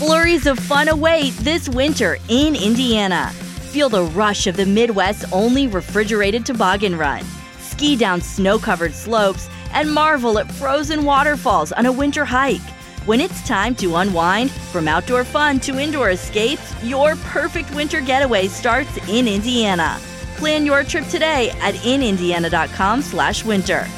Flurries of fun await this winter in Indiana. Feel the rush of the Midwest's only refrigerated toboggan run. Ski down snow-covered slopes and marvel at frozen waterfalls on a winter hike. When it's time to unwind, from outdoor fun to indoor escapes, your perfect winter getaway starts in Indiana. Plan your trip today at inindiana.com/winter.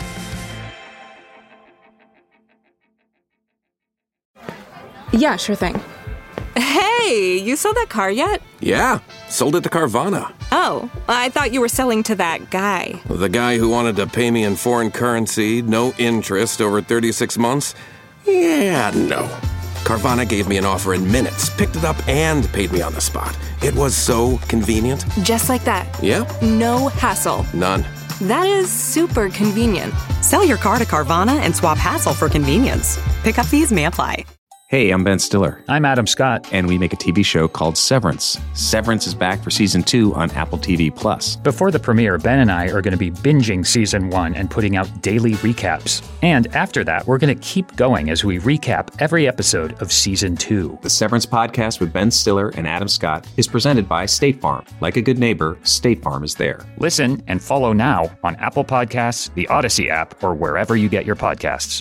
Yeah, sure thing. Hey, you sold that car yet? Yeah, sold it to Carvana. Oh, I thought you were selling to that guy. The guy who wanted to pay me in foreign currency, no interest, over 36 months? Yeah, no. Carvana gave me an offer in minutes, picked it up, and paid me on the spot. It was so convenient. Just like that. Yeah? No hassle. None. That is super convenient. Sell your car to Carvana and swap hassle for convenience. Pickup fees may apply. Hey, I'm Ben Stiller. I'm Adam Scott. And we make a TV show called Severance. Severance is back for Season 2 on Apple TV+. Before the premiere, Ben and I are going to be binging Season 1 and putting out daily recaps. And after that, we're going to keep going as we recap every episode of Season 2. The Severance podcast with Ben Stiller and Adam Scott is presented by State Farm. Like a good neighbor, State Farm is there. Listen and follow now on Apple Podcasts, the Odyssey app, or wherever you get your podcasts.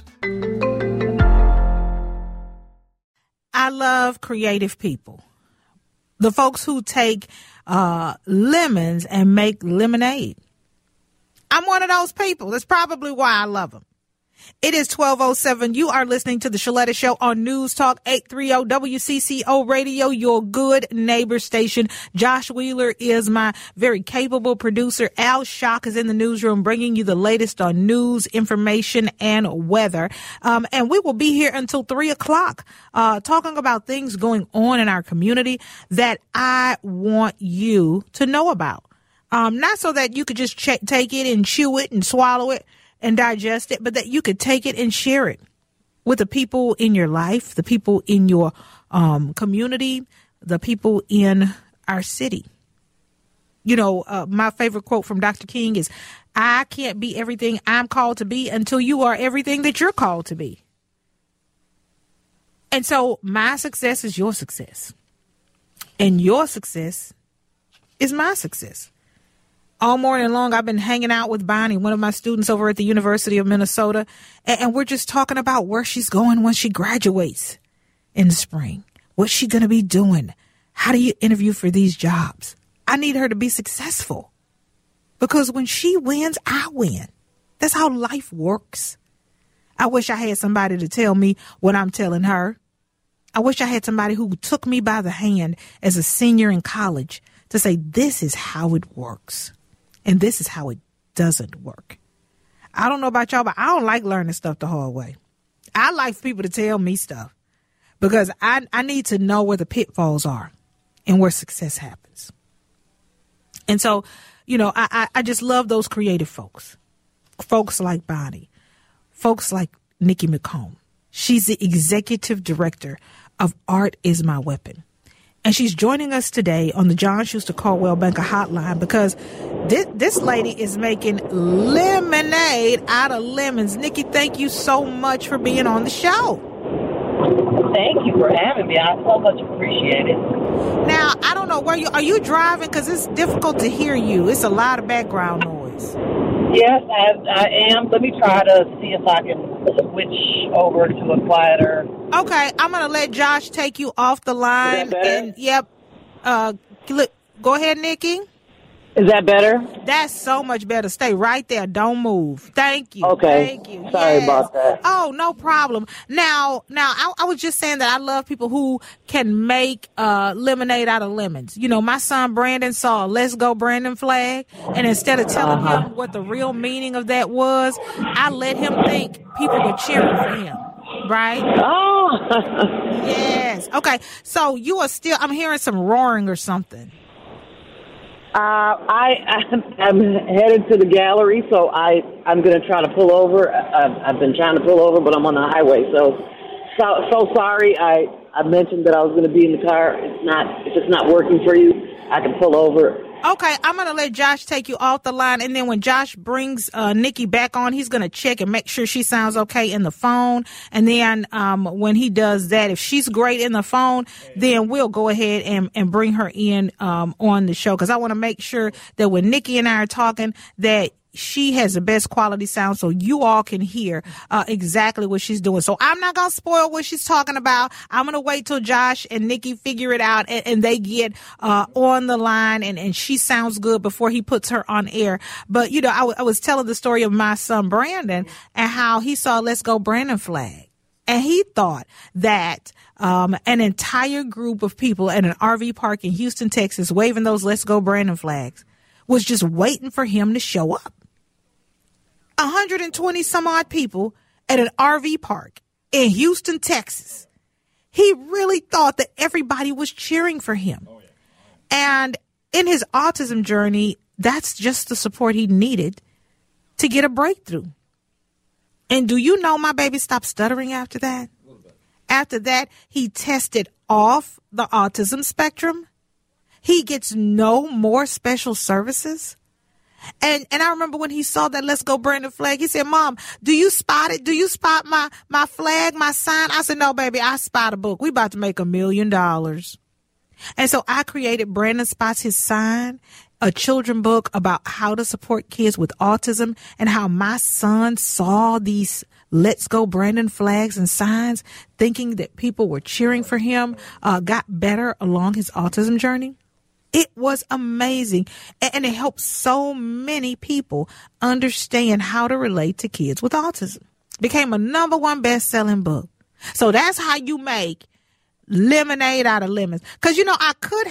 I love creative people. The folks who take lemons and make lemonade. I'm one of those people. That's probably why I love them. It is 12:07. You are listening to The Shaletta Show on News Talk 830 WCCO Radio, your good neighbor station. Josh Wheeler is my very capable producer. Al Shock is in the newsroom bringing you the latest on news, information, and weather. And we will be here until 3 o'clock talking about things going on in our community that I want you to know about. Not so that you could just take it and chew it and swallow it and digest it, but that you could take it and share it with the people in your life, the people in your community, the people in our city. You know, my favorite quote from Dr. King is, I can't be everything I'm called to be until you are everything that you're called to be. And so my success is your success. And your success is my success. All morning long, I've been hanging out with Bonnie, one of my students over at the University of Minnesota, and we're just talking about where she's going when she graduates in the spring. What's she going to be doing? How do you interview for these jobs? I need her to be successful because when she wins, I win. That's how life works. I wish I had somebody to tell me what I'm telling her. I wish I had somebody who took me by the hand as a senior in college to say, this is how it works. And this is how it doesn't work. I don't know about y'all, but I don't like learning stuff the hard way. I like for people to tell me stuff because I need to know where the pitfalls are and where success happens. And so, you know, I just love those creative folks. Folks like Bonnie. Folks like Nikki McComb. She's the executive director of Art Is My Weapon. And she's joining us today on the John Schuster Caldwell Banker Hotline because this lady is making lemonade out of lemons. Nikki, thank you so much for being on the show. Thank you for having me. I so much appreciate it. Now, I don't know where are you driving? Because it's difficult to hear you. It's a lot of background noise. Yes, I am. Let me try to see if I can switch over to a quieter. Okay, I'm going to let Josh take you off the line. Is that better? And, yep. Go ahead, Nikki. Is that better? That's so much better. Stay right there. Don't move. Thank you. Okay. Thank you. Sorry about that. Oh, no problem. Now, I was just saying that I love people who can make lemonade out of lemons. You know, my son Brandon saw a Let's Go Brandon flag, and instead of telling him what the real meaning of that was, I let him think people were cheering for him. Right? Oh. Yes. Okay. So you are still, I'm hearing some roaring or something. I'm headed to the gallery, so I'm going to try to pull over. I've been trying to pull over, but I'm on the highway. So sorry. I mentioned that I was going to be in the car. If it's not working for you, I can pull over. Okay, I'm going to let Josh take you off the line, and then when Josh brings Nikki back on, he's going to check and make sure she sounds okay in the phone. And then when he does that, if she's great in the phone, then we'll go ahead and bring her in on the show, because I want to make sure that when Nikki and I are talking, that she has the best quality sound so you all can hear exactly what she's doing. So I'm not going to spoil what she's talking about. I'm going to wait till Josh and Nikki figure it out and they get on the line and she sounds good before he puts her on air. But, you know, I was telling the story of my son Brandon and how he saw Let's Go Brandon flag. And he thought that an entire group of people at an RV park in Houston, Texas, waving those Let's Go Brandon flags was just waiting for him to show up. 120 some odd people at an RV park in Houston, Texas. He really thought that everybody was cheering for him. And in his autism journey, that's just the support he needed to get a breakthrough. And do you know my baby stopped stuttering after that? After that, he tested off the autism spectrum. He gets no more special services. And I remember when he saw that Let's Go Brandon flag, he said, Mom, do you spot it? Do you spot my flag, my sign? I said, no, baby, I spot a book. We about to make $1 million. And so I created Brandon Spots His Sign, a children book about how to support kids with autism and how my son saw these Let's Go Brandon flags and signs, thinking that people were cheering for him, got better along his autism journey. It was amazing, and it helped so many people understand how to relate to kids with autism. Became a #1 best-selling book. So that's how you make lemonade out of lemons. Because, you know, I could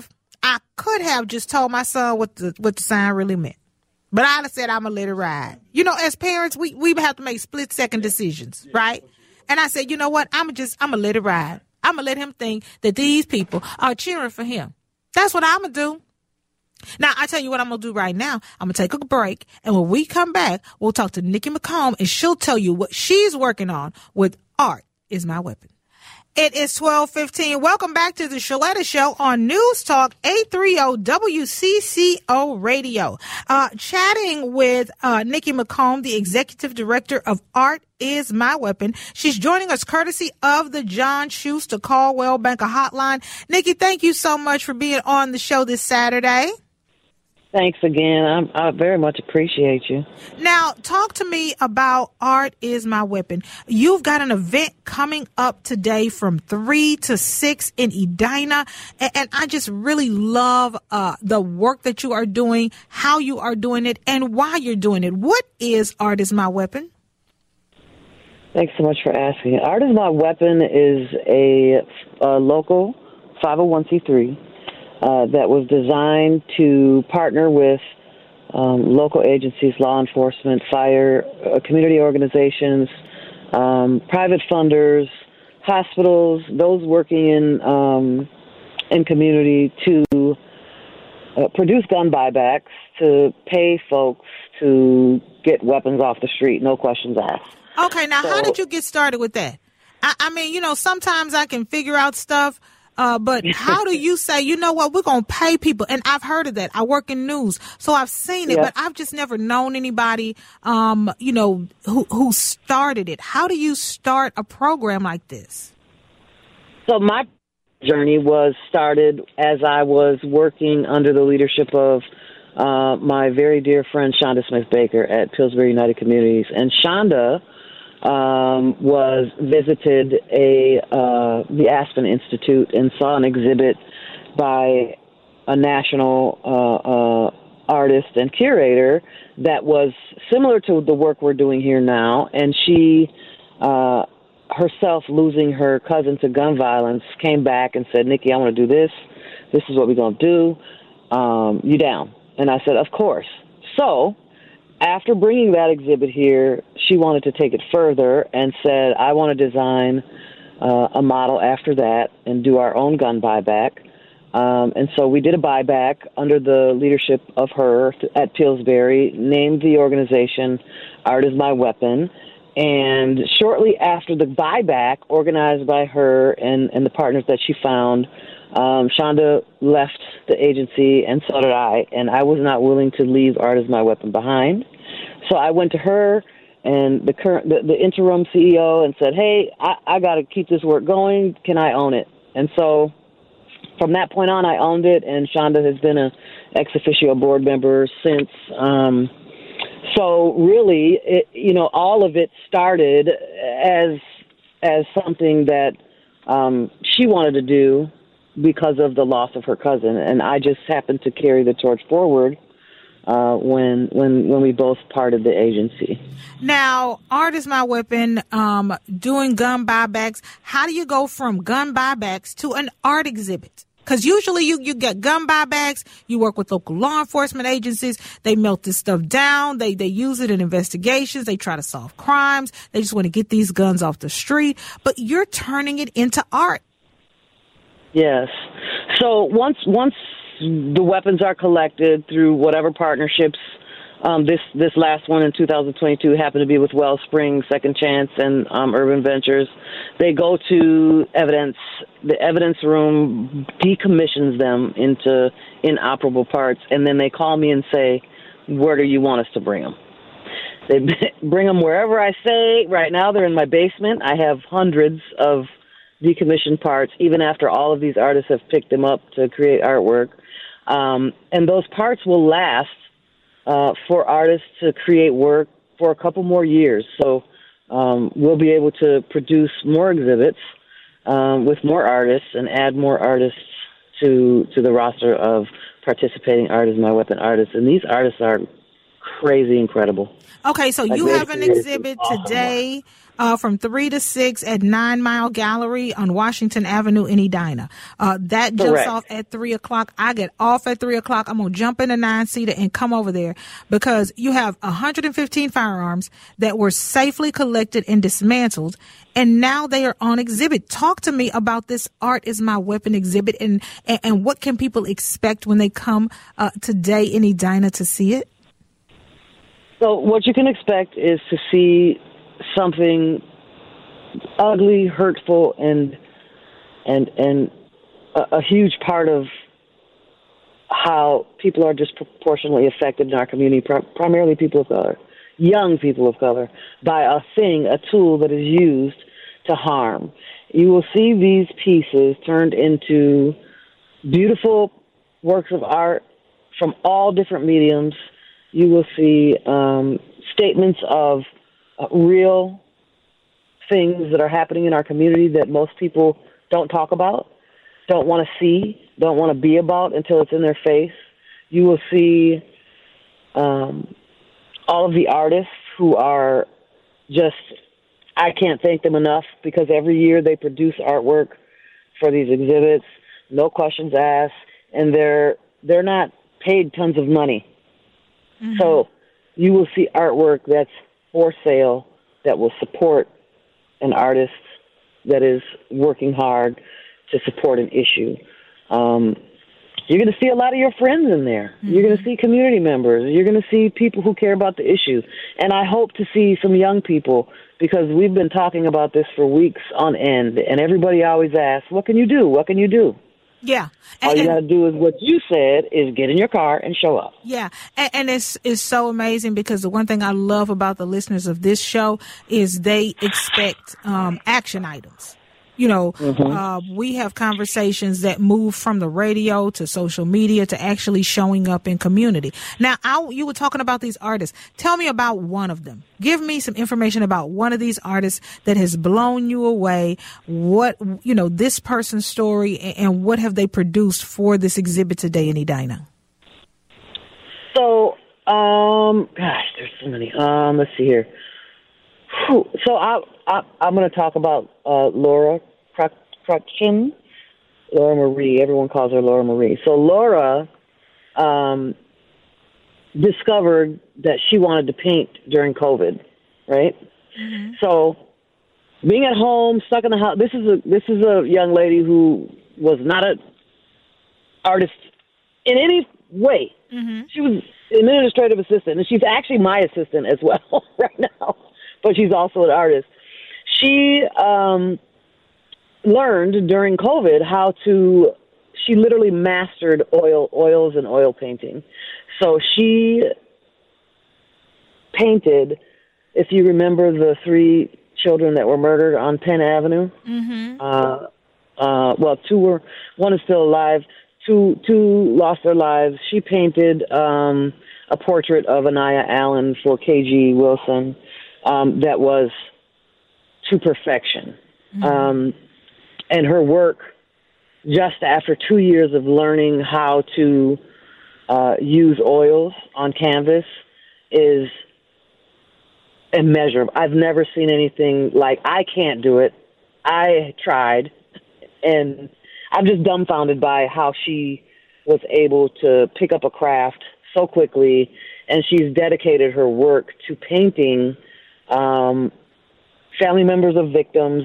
have just told my son what the sign really meant. But I'd have said, I'm going to let it ride. You know, as parents, we have to make split-second decisions, right? And I said, you know what? I'm going to let it ride. I'm going to let him think that these people are cheering for him. That's what I'm going to do. Now, I tell you what I'm going to do right now. I'm going to take a break. And when we come back, we'll talk to Nikki McComb, and she'll tell you what she's working on with Art Is My Weapon. It is 12:15. Welcome back to the Shaletta Show on News Talk 830 WCCO Radio. Chatting with Nikki McComb, the Executive Director of Art Is My Weapon. She's joining us courtesy of the John Schuster Caldwell Banker Hotline. Nikki, thank you so much for being on the show this Saturday. Thanks again. I very much appreciate you. Now, talk to me about Art Is My Weapon. You've got an event coming up today from 3 to 6 in Edina, and I just really love the work that you are doing, how you are doing it, and why you're doing it. What is Art Is My Weapon? Thanks so much for asking. Art Is My Weapon is a local 501c3 that was designed to partner with local agencies, law enforcement, fire, community organizations, private funders, hospitals, those working in community to produce gun buybacks, to pay folks to get weapons off the street, no questions asked. Okay, now how did you get started with that? I mean, you know, sometimes I can figure out stuff, but how do you say, you know what, we're going to pay people? And I've heard of that. I work in news, so I've seen it, but I've just never known anybody, you know, who started it. How do you start a program like this? So my journey was started as I was working under the leadership of my very dear friend Shonda Smith Baker at Pillsbury United Communities. And Shonda visited the Aspen Institute and saw an exhibit by a national artist and curator that was similar to the work we're doing here now. And she herself, losing her cousin to gun violence, came back and said, Nikki, I want to do this. This is what we're going to do. You down? And I said, of course. So after bringing that exhibit here, she wanted to take it further and said, I want to design a model after that and do our own gun buyback. And so we did a buyback under the leadership of her at Pillsbury, named the organization Art Is My Weapon, And shortly after the buyback organized by her and the partners that she found, Shonda left the agency, and so did I. And I was not willing to leave Art Is My Weapon behind. So I went to her and the interim CEO and said, hey, I got to keep this work going. Can I own it? And so from that point on, I owned it, and Shonda has been a ex officio board member since. So really, all of it started as something that she wanted to do because of the loss of her cousin, and I just happened to carry the torch forward when we both parted the agency. Now, Art Is My Weapon, doing gun buybacks. How do you go from gun buybacks to an art exhibit? Because usually you get gun buybacks, you work with local law enforcement agencies, they melt this stuff down, they use it in investigations, they try to solve crimes, they just want to get these guns off the street, but you're turning it into art. Yes. So once the weapons are collected through whatever partnerships, this last one in 2022 happened to be with Wellspring, Second Chance, and Urban Ventures. They go to evidence. The evidence room decommissions them into inoperable parts, and then they call me and say, where do you want us to bring them? They bring them wherever I say. Right now they're in my basement. I have hundreds of decommissioned parts, even after all of these artists have picked them up to create artwork. And those parts will last for artists to create work for a couple more years. So we'll be able to produce more exhibits with more artists and add more artists to the roster of participating Art Is My Weapon artists. And these artists are crazy incredible. Okay, so you have an exhibit today from 3 to 6 at 9 Mile Gallery on Washington Avenue in Edina. That jumps off at 3 o'clock. I get off at 3 o'clock. I'm going to jump in a 9-seater and come over there because you have 115 firearms that were safely collected and dismantled, and now they are on exhibit. Talk to me about this Art Is My Weapon exhibit and what can people expect when they come today in Edina to see it? So what you can expect is to see something ugly, hurtful, and a huge part of how people are disproportionately affected in our community, primarily people of color, young people of color, by a tool that is used to harm. You will see these pieces turned into beautiful works of art from all different mediums. You will see statements of real things that are happening in our community that most people don't talk about, don't want to see, don't want to be about until it's in their face. You will see all of the artists who are just, I can't thank them enough because every year they produce artwork for these exhibits, no questions asked, and they're not paid tons of money. Mm-hmm. So you will see artwork that's for sale that will support an artist that is working hard to support an issue. You're going to see a lot of your friends in there. Mm-hmm. You're going to see community members. You're going to see people who care about the issue. And I hope to see some young people because we've been talking about this for weeks on end. And everybody always asks, what can you do? What can you do? Yeah. All you got to do is what you said is get in your car and show up. Yeah. And it's so amazing because the one thing I love about the listeners of this show is they expect action items. You know, we have conversations that move from the radio to social media to actually showing up in community. Now, you were talking about these artists. Tell me about one of them. Give me some information about one of these artists that has blown you away. What, this person's story and what have they produced for this exhibit today in Edina? So, there's so many. Let's see here. So I'm going to talk about Laura Crutchin, Laura Marie. Everyone calls her Laura Marie. So Laura discovered that she wanted to paint during COVID, right? Mm-hmm. So being at home, stuck in the house. This is a young lady who was not an artist in any way. Mm-hmm. She was an administrative assistant, and she's actually my assistant as well right now. but she's also an artist. She learned during COVID she literally mastered oils and oil painting. So she painted, if you remember the 3 children that were murdered on Penn Avenue. Mm-hmm. One is still alive. Two lost their lives. She painted a portrait of Anaya Allen for K.G. Wilson that was to perfection. Mm-hmm. And her work, just after 2 years of learning how to use oils on canvas, is immeasurable. I've never seen anything like. I can't do it. I tried, and I'm just dumbfounded by how she was able to pick up a craft so quickly, and she's dedicated her work to painting family members of victims,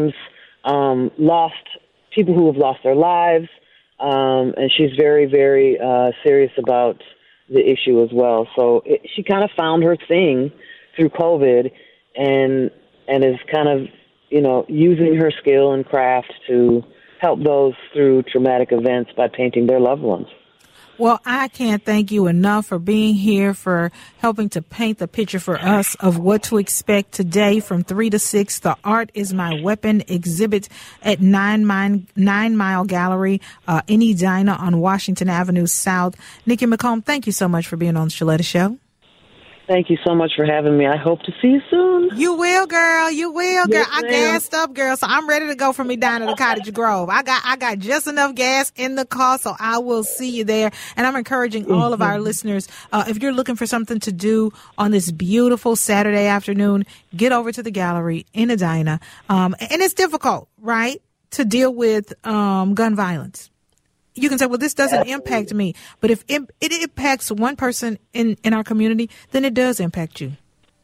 people who have lost their lives, and she's very, very serious about the issue as well. So she kind of found her thing through COVID, and is kind of, using her skill and craft to help those through traumatic events by painting their loved ones. Well, I can't thank you enough for being here, for helping to paint the picture for us of what to expect today from 3 to 6. The Art is My Weapon exhibit at 9 Mile Gallery in Edina on Washington Avenue South. Nikki McComb, thank you so much for being on the Shaletta Show. Thank you so much for having me. I hope to see you soon. You will, girl. You will, girl. Yes, I gassed up, girl, so I'm ready to go from Edina to Cottage Grove. I got just enough gas in the car, so I will see you there. And I'm encouraging all of our listeners, if you're looking for something to do on this beautiful Saturday afternoon, get over to the gallery in Edina. And it's difficult, right, to deal with gun violence. You can say, well, this doesn't impact me. But if it impacts one person in our community, then it does impact you.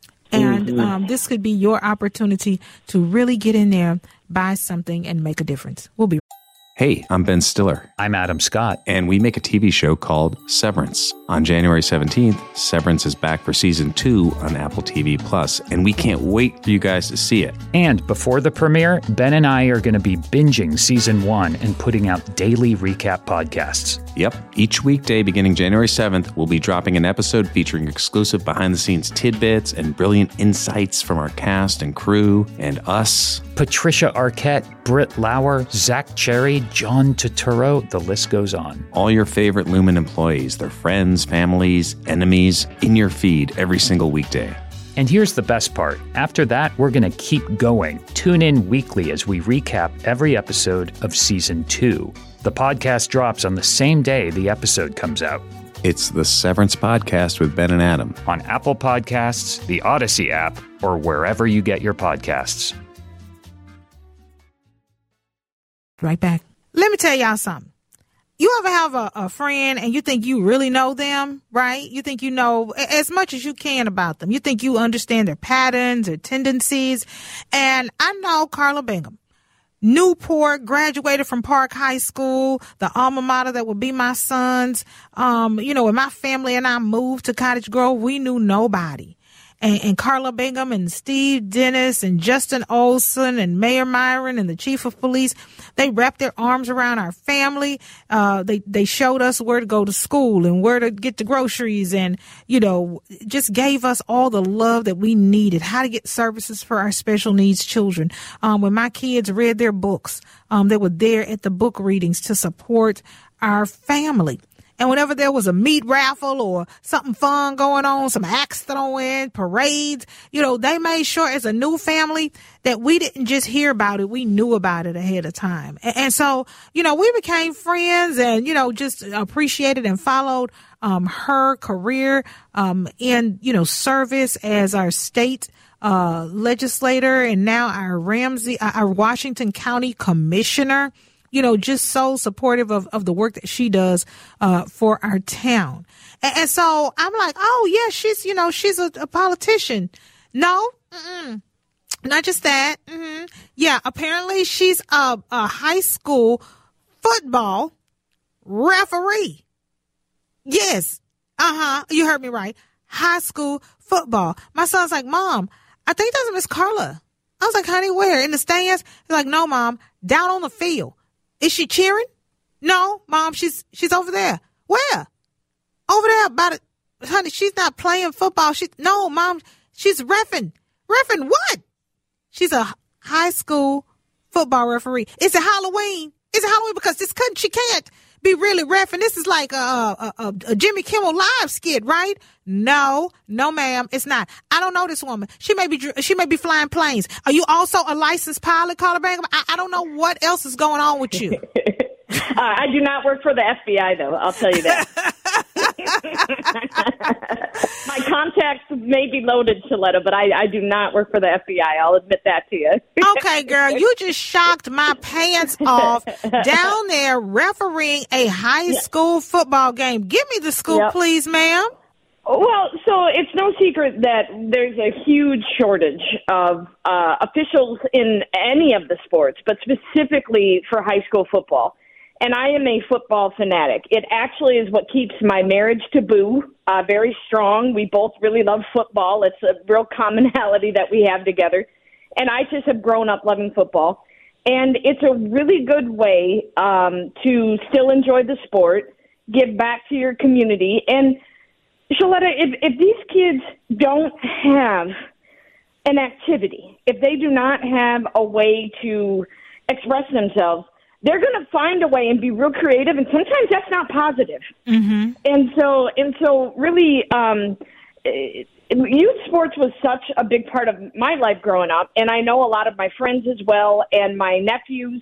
And this could be your opportunity to really get in there, buy something, and make a difference. We'll be Hey, I'm Ben Stiller. I'm Adam Scott. And we make a TV show called Severance. On January 17th, Severance is back for season 2 on Apple TV+, and we can't wait for you guys to see it. And before the premiere, Ben and I are going to be binging season 1 and putting out daily recap podcasts. Yep. Each weekday beginning January 7th, we'll be dropping an episode featuring exclusive behind-the-scenes tidbits and brilliant insights from our cast and crew and us. Patricia Arquette, Britt Lauer, Zach Cherry, John Turturro, the list goes on. All your favorite Lumen employees, their friends, families, enemies, in your feed every single weekday. And here's the best part. After that, we're going to keep going. Tune in weekly as we recap every episode of Season 2. The podcast drops on the same day the episode comes out. It's the Severance Podcast with Ben and Adam. On Apple Podcasts, the Odyssey app, or wherever you get your podcasts. right back. Let me tell y'all something. You ever have a friend and you think you really know them, right? You think you know as much as you can about them. You think you understand their patterns, their tendencies. And I know Carla Bingham. Newport, graduated from Park High School, the alma mater that would be my son's. When my family and I moved to Cottage Grove, we knew nobody. And Carla Bingham and Steve Dennis and Justin Olson and Mayor Myron and the chief of police, they wrapped their arms around our family. They showed us where to go to school and where to get the groceries and, just gave us all the love that we needed, how to get services for our special needs children. When my kids read their books, they were there at the book readings to support our family. And whenever there was a meat raffle or something fun going on, some axe throwing, parades, they made sure as a new family that we didn't just hear about it. We knew about it ahead of time. And so, we became friends and, just appreciated and followed her career in, service as our state legislator and now our Washington County commissioner. Just so supportive of the work that she does for our town. And so I'm like, oh, yeah, she's a politician. No, not just that. Mm-hmm. Yeah, apparently she's a high school football referee. Yes. You heard me right. High school football. My son's like, Mom, I think that's Miss Carla. I was like, honey, where? In the stands? He's like, no, Mom, down on the field. Is she cheering? No, Mom, she's over there. Where? Over there by the, honey, she's not playing football. No, Mom, she's reffing. Reffing what? She's a high school football referee. Is it Halloween? Is it Halloween? Because she can't be really reffing. This is like a Jimmy Kimmel Live skit, right? No, ma'am, it's not. I don't know this woman. She may be flying planes. Are you also a licensed pilot, Carla Brangham? I don't know what else is going on with you. I do not work for the FBI, though. I'll tell you that. My contacts may be loaded, Shaletta, but I do not work for the FBI. I'll admit that to you. Okay, girl, you just shocked my pants off down there refereeing a high school football game. Give me the scoop, please, ma'am. Well, so it's no secret that there's a huge shortage of officials in any of the sports, but specifically for high school football. And I am a football fanatic. It actually is what keeps my marriage to Boo very strong. We both really love football. It's a real commonality that we have together. And I just have grown up loving football. And it's a really good way to still enjoy the sport, give back to your community. And, Shaletta, if these kids don't have an activity, if they do not have a way to express themselves, they're going to find a way and be real creative, and sometimes that's not positive. Mm-hmm. And so really, youth sports was such a big part of my life growing up, and I know a lot of my friends as well, and my nephews.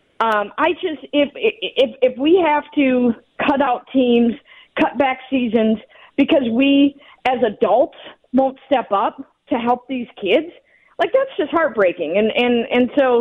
If we have to cut out teams, cut back seasons, because we as adults won't step up to help these kids, like that's just heartbreaking. And so.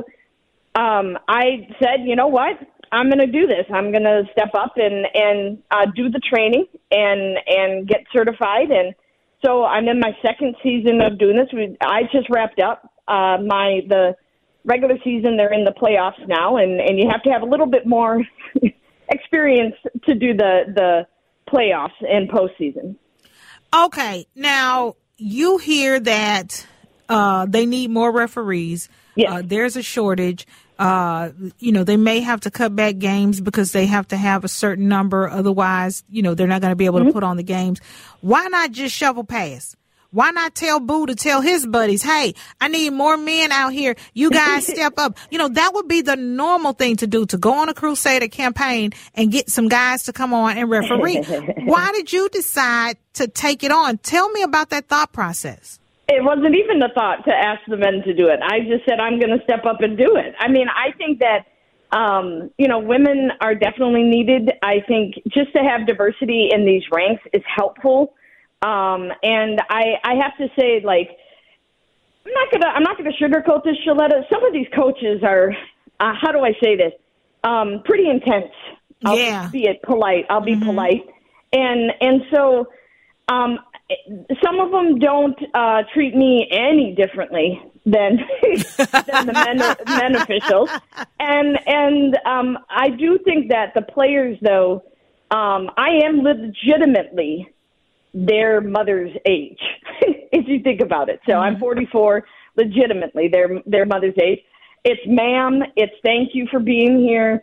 I said, you know what? I'm going to do this. I'm going to step up and do the training and get certified. And so I'm in my second season of doing this. I just wrapped up the regular season. They're in the playoffs now, and you have to have a little bit more experience to do the playoffs and postseason. Okay. Now, you hear that they need more referees. Yes. There's a shortage. They may have to cut back games because they have to have a certain number. Otherwise, they're not going to be able to put on the games. Why not just shovel pass? Why not tell Boo to tell his buddies, hey, I need more men out here. You guys step up. That would be the normal thing to do, to go on a Crusader campaign and get some guys to come on and referee. Why did you decide to take it on? Tell me about that thought process. It wasn't even the thought to ask the men to do it. I just said, I'm going to step up and do it. I mean, I think that, women are definitely needed. I think just to have diversity in these ranks is helpful. And I have to say, like, I'm not gonna sugarcoat this, Shaletta. Some of these coaches are, how do I say this? Pretty intense. I'll be polite. I'll be polite. And so, some of them don't treat me any differently than the men officials, and I do think that the players, though, I am legitimately their mother's age, if you think about it. So I'm 44, legitimately their mother's age. It's ma'am. It's thank you for being here.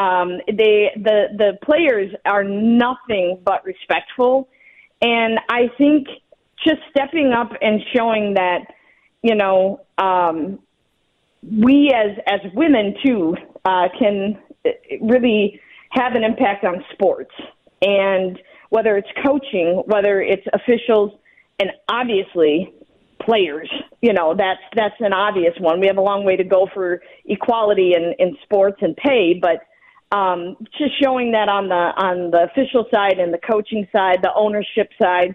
The players are nothing but respectful. And I think just stepping up and showing that, we as women, too, can really have an impact on sports. And whether it's coaching, whether it's officials, and obviously players, that's an obvious one. We have a long way to go for equality in sports and pay, but just showing that on the official side and the coaching side, the ownership side,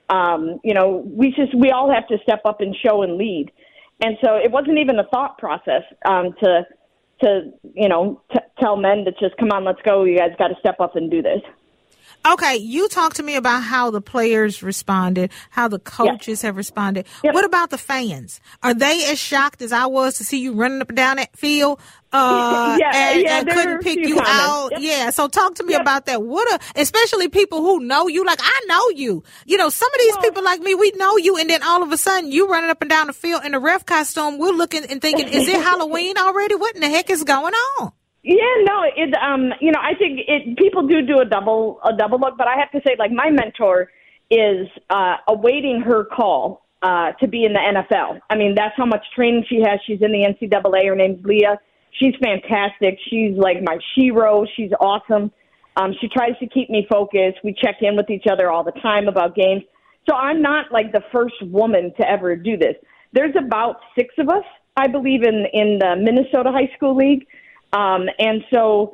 we all have to step up and show and lead. And so it wasn't even a thought process to tell men to just come on, let's go. You guys got to step up and do this. Okay, you talk to me about how the players responded, how the coaches have responded. Yep. What about the fans? Are they as shocked as I was to see you running up and down that field and couldn't pick you out? Yep. Yeah, so talk to me about that. Especially people who know you, like I know you. You know, some of these people like me, we know you, and then all of a sudden you running up and down the field in a ref costume. We're looking and thinking, is it Halloween already? What in the heck is going on? Yeah, no, I think people do a double look, but I have to say, like, my mentor is awaiting her call to be in the NFL. I mean, that's how much training she has. She's in the NCAA. Her name's Leah. She's fantastic. She's like my shero. She's awesome. She tries to keep me focused. We check in with each other all the time about games. So I'm not like the first woman to ever do this. There's about 6 of us, I believe, in the Minnesota High School League. And so,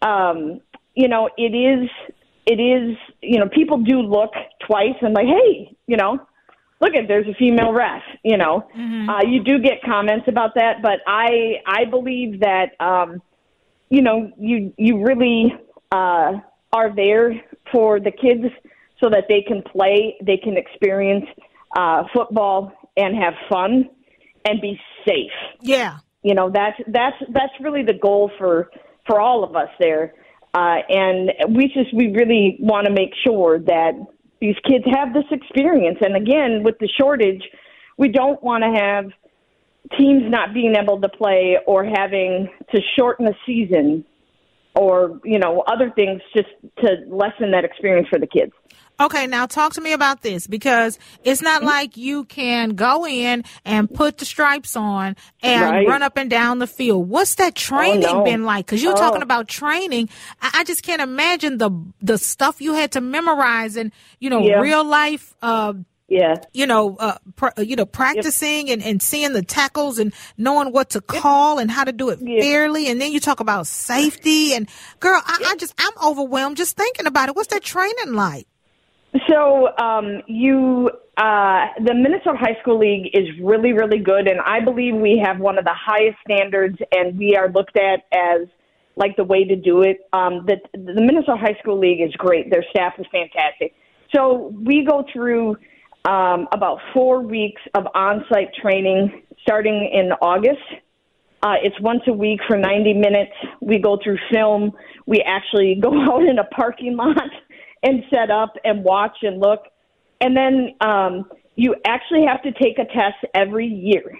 it is, people do look twice and like, hey, look there's a female ref, you do get comments about that, but I believe that, you really, are there for the kids so that they can play, they can experience, football and have fun and be safe. Yeah. That's really the goal for all of us there. And we really want to make sure that these kids have this experience. And again, with the shortage, we don't want to have teams not being able to play or having to shorten a season or, other things just to lessen that experience for the kids. Okay, now talk to me about this, because it's not like you can go in and put the stripes on and run up and down the field. What's that training been like? Because you're talking about training. I just can't imagine the stuff you had to memorize and, real life, practicing and seeing the tackles and knowing what to call and how to do it fairly. And then you talk about safety. And, girl, I'm overwhelmed just thinking about it. What's that training like? So the Minnesota High School League is really, really good, and I believe we have one of the highest standards, and we are looked at as like the way to do it. The Minnesota High School League is great. Their staff is fantastic. So we go through about 4 weeks of on-site training starting in August. It's once a week for 90 minutes. We go through film. We actually go out in a parking lot and set up and watch and look. And then you actually have to take a test every year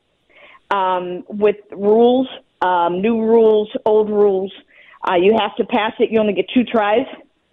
with rules, new rules, old rules. You have to pass it. You only get 2 tries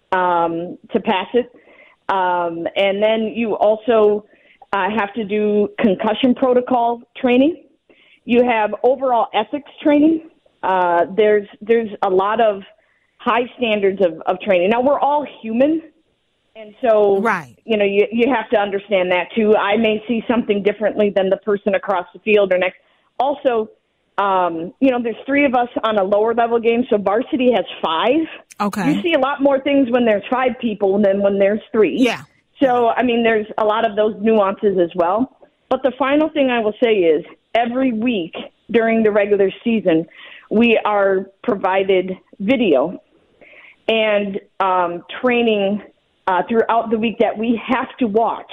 to pass it. And then you also have to do concussion protocol training. You have overall ethics training. There's a lot of high standards of training. Now, we're all human, and so, you have to understand that, too. I may see something differently than the person across the field or next. Also, there's 3 of us on a lower-level game, so varsity has 5. Okay. You see a lot more things when there's 5 people than when there's 3. Yeah. So, there's a lot of those nuances as well. But the final thing I will say is every week during the regular season, we are provided video and training throughout the week that we have to watch.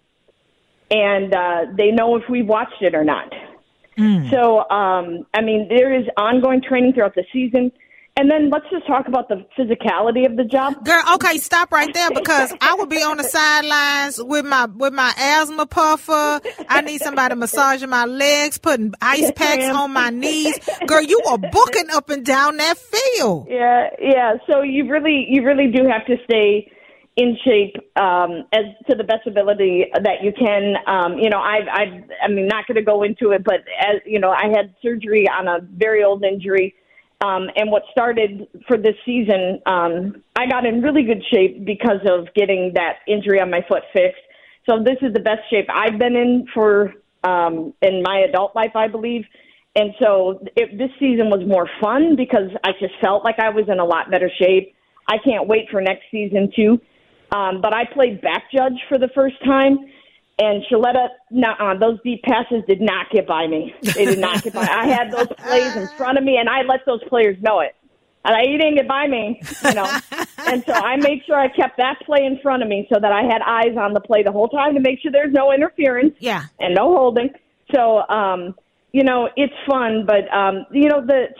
And they know if we watched it or not. So, there is ongoing training throughout the season. And then let's just talk about the physicality of the job. Girl, okay, stop right there, because I would be on the sidelines with my asthma puffer. I need somebody massaging my legs, putting ice packs on my knees. Girl, you are booking up and down that field. Yeah. So you really do have to stay in shape as to the best ability that you can. I'm not going to go into it, but as I had surgery on a very old injury. And what started for this season, I got in really good shape because of getting that injury on my foot fixed. So this is the best shape I've been in for in my adult life, I believe. And so this season was more fun because I just felt like I was in a lot better shape. I can't wait for next season, too. But I played back judge for the first time. And Shaletta, those deep passes did not get by me. They did not get by me. I had those plays in front of me, and I let those players know it. He didn't get by me, you know. And so I made sure I kept that play in front of me so that I had eyes on the play the whole time to make sure there's no interference and no holding. So, you know, it's fun, but you know, the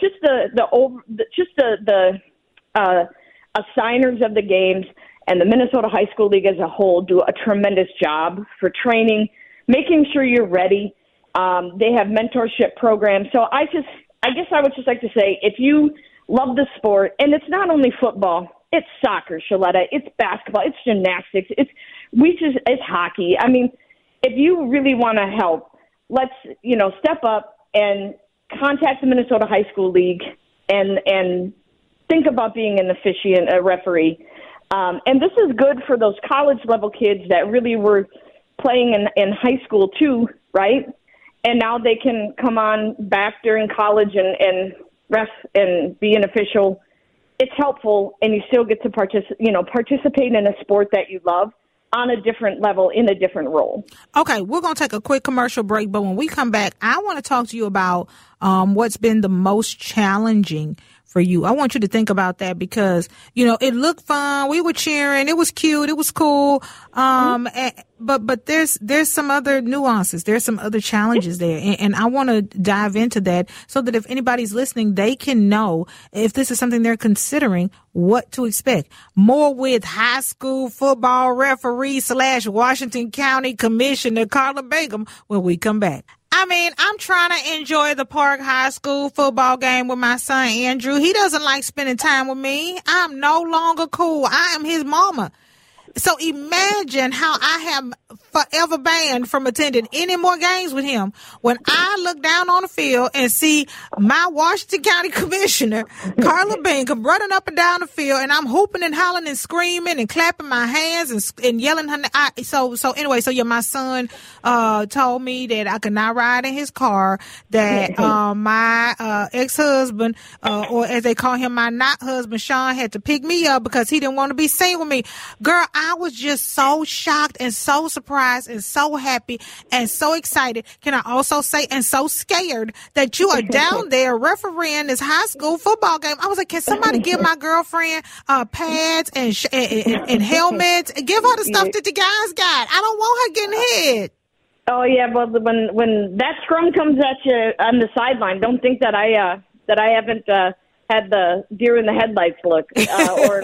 assigners of the games and the Minnesota High School League as a whole do a tremendous job for training, making sure you're ready. They have mentorship programs. So I guess I would just like to say, if you love the sport, and it's not only football, it's soccer, Shaletta, it's basketball, it's gymnastics, it's hockey. I mean, if you really want to help, let's, you know, step up and contact the Minnesota High School League and think about being an officiant, a referee. And this is good for those college-level kids that really were playing in high school too, right? And now they can come on back during college and ref and be an official. It's helpful, and you still get to participate in a sport that you love on a different level in a different role. Okay, we're going to take a quick commercial break, but when we come back, I want to talk to you about what's been the most challenging for you. I want you to think about that because, you know, it looked fun. We were cheering. It was cute. It was cool. But there's some other nuances. There's some other challenges there. And I want to dive into that so that if anybody's listening, they can know if this is something they're considering, what to expect. More with high school football referee / Washington County Commissioner Carla Bingham when we come back. I mean, I'm trying to enjoy the Park High School football game with my son, Andrew. He doesn't like spending time with me. I'm no longer cool. I am his mama. So imagine how I have forever banned from attending any more games with him when I look down on the field and see my Washington County Commissioner, Carla Bingham, running up and down the field, and I'm hooping and hollering and screaming and clapping my hands and yelling her. So my son told me that I could not ride in his car, that my ex-husband, or as they call him, my not husband, Sean, had to pick me up because he didn't want to be seen with me. Girl, I was just so shocked and so surprised and so happy and so excited. Can I also say, and so scared that you are down there refereeing this high school football game. I was like, can somebody give my girlfriend pads and helmets and give her the stuff that the guys got? I don't want her getting hit. Oh yeah, well when that scrum comes at you on the sideline, don't think that I haven't had the deer in the headlights look. Or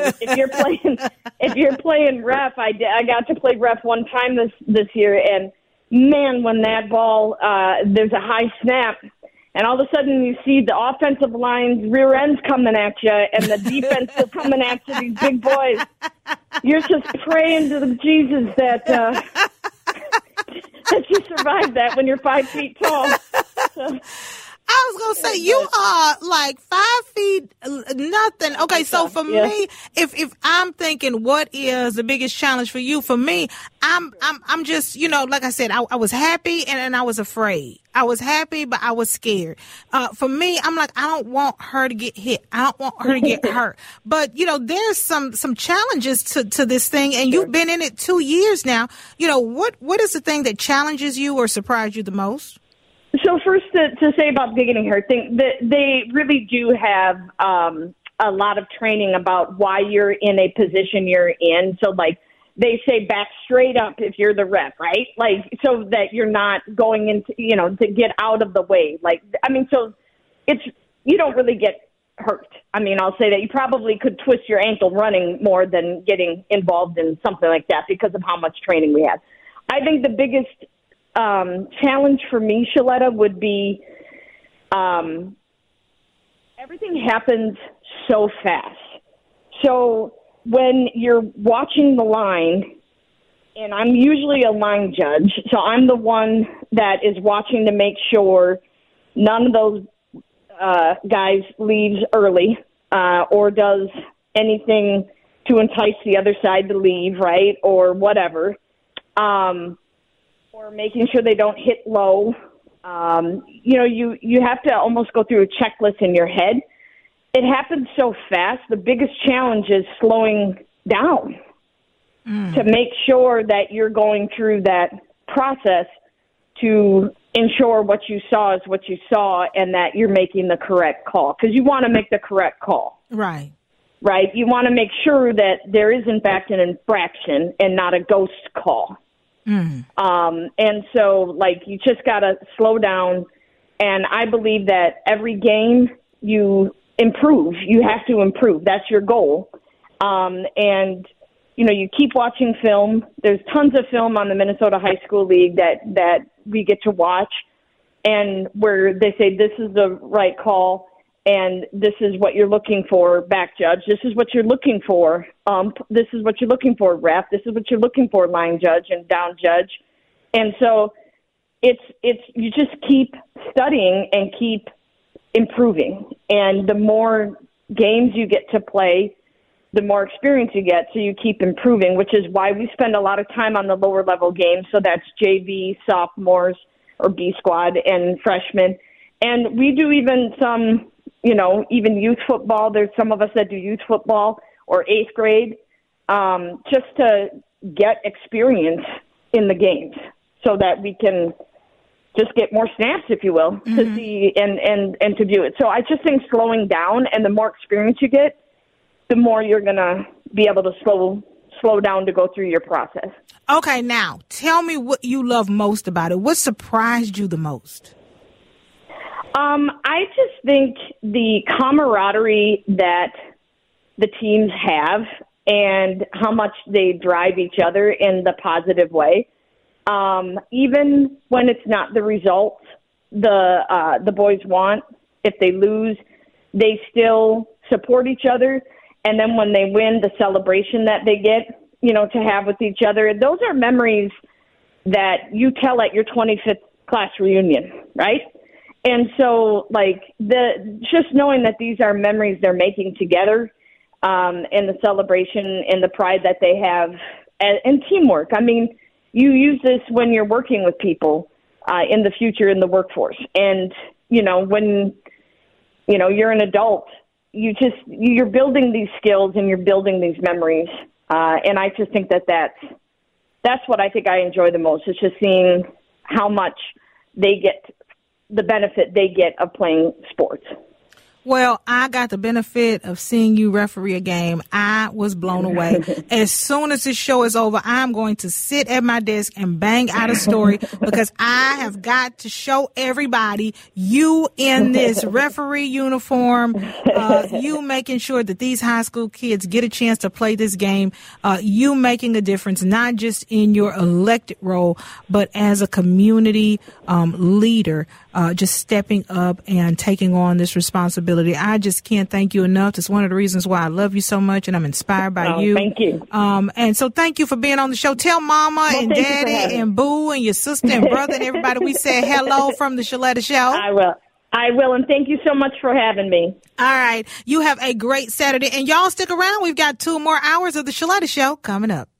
if you're playing ref, I got to play ref one time this year, and man, when that ball there's a high snap, and all of a sudden you see the offensive line's rear ends coming at you, and the defense is coming at you, these big boys. You're just praying to the Jesus that you survive that when you're 5 feet tall. So. I was going to say, you are like 5 feet nothing. Okay, so for me, if I'm thinking what is the biggest challenge for you, for me, I'm just, you know, like I said, I was happy and I was afraid. I was happy, but I was scared. For me, I'm like, I don't want her to get hit. I don't want her to get hurt. But, you know, there's some challenges to this thing, and you've been in it 2 years now. You know, what is the thing that challenges you or surprised you the most? So first, to say about getting hurt, they really do have a lot of training about why you're in a position you're in. So, like, they say back straight up if you're the ref, right? Like, so that you're not going into, you know, to get out of the way. Like, I mean, so you don't really get hurt. I mean, I'll say that you probably could twist your ankle running more than getting involved in something like that because of how much training we have. I think the biggest challenge for me, Shaletta, would be everything happens so fast. So when you're watching the line, and I'm usually a line judge, so I'm the one that is watching to make sure none of those guys leaves early or does anything to entice the other side to leave, right, or whatever. Or making sure they don't hit low. You know, you have to almost go through a checklist in your head. It happens so fast. The biggest challenge is slowing down to make sure that you're going through that process to ensure what you saw is what you saw and that you're making the correct call. Because you want to make the correct call. Right. Right? You want to make sure that there is, in fact, an infraction and not a ghost call. And so, like, you just got to slow down. And I believe that every game you improve. You have to improve. That's your goal. And, you know, you keep watching film. There's tons of film on the Minnesota High School League that we get to watch, and where they say this is the right call and this is what you're looking for, back judge. This is what you're looking for. This is what you're looking for, ref. This is what you're looking for, line judge and down judge. And so it's you just keep studying and keep improving. And the more games you get to play, the more experience you get, so you keep improving, which is why we spend a lot of time on the lower level games. So that's JV, sophomores, or B squad, and freshmen. And we do even some, you know, even youth football. There's some of us that do youth football or 8th grade, just to get experience in the games so that we can just get more snaps, if you will, to see and to do it. So I just think slowing down, and the more experience you get, the more you're going to be able to slow down to go through your process. Okay, now, tell me what you love most about it. What surprised you the most? I just think the camaraderie that the teams have and how much they drive each other in the positive way. Even when it's not the result the boys want, if they lose, they still support each other. And then when they win, the celebration that they get, you know, to have with each other, those are memories that you tell at your 25th class reunion, right? And so, like, just knowing that these are memories they're making together, and the celebration and the pride that they have, and teamwork. I mean, you use this when you're working with people in the future in the workforce. And, you know, when, you know, you're an adult, you're building these skills and you're building these memories. And I just think that's what I think I enjoy the most. It's just seeing how much they get, the benefit they get of playing sports. Well, I got the benefit of seeing you referee a game. I was blown away. As soon as this show is over, I'm going to sit at my desk and bang out a story, because I have got to show everybody you in this referee uniform, you making sure that these high school kids get a chance to play this game, you making a difference, not just in your elected role, but as a community leader, just stepping up and taking on this responsibility. I just can't thank you enough. It's one of the reasons why I love you so much, and I'm inspired by you. Thank you. And so thank you for being on the show. Tell Mama and Daddy and Boo and your sister and brother and everybody we said hello from the Sheletta Show. I will, and thank you so much for having me. All right. You have a great Saturday, and y'all stick around. We've got 2 more hours of the Sheletta Show coming up.